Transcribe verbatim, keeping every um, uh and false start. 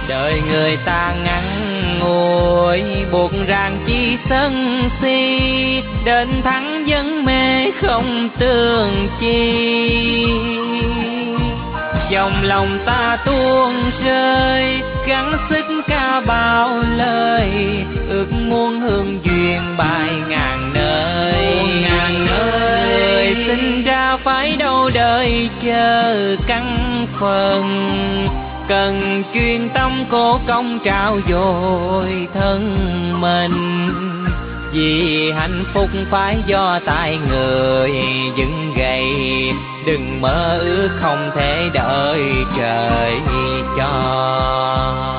đời người ta ngắn ngủi, buộc ràng chi sân si, đến thắng vẫn mê không tương chi. Dòng lòng ta tuôn rơi, gắng sức ca bao lời, ước muốn hương duyên bài ngàn nơi. Ngàn nơi sinh ra phải đâu đời chờ căn phần, cần chuyên tâm cố công trao dồi thân mình. Vì hạnh phúc phải do tay người vững gầy, đừng mơ ước không thể đợi trời cho.